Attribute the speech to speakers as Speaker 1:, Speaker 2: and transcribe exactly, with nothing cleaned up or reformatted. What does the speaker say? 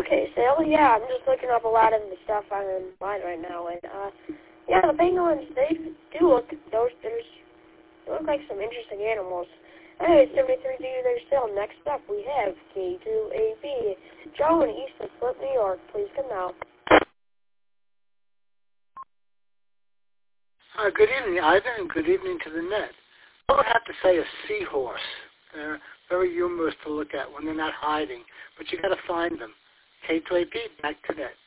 Speaker 1: Okay, so yeah, I'm just looking up a lot of the stuff online right now, and uh, yeah, the pangolins, they do look, those, there's, they look like some interesting animals. Anyway, seventy-three D, there's still. Next up, we have K two A B. Joe in East of Flint, New York. Please come now.
Speaker 2: Uh, good evening, Ivan, and good evening to the net. I would have to say a seahorse. They're very humorous to look at when they're not hiding, but you got to find them. K two A B, back to net.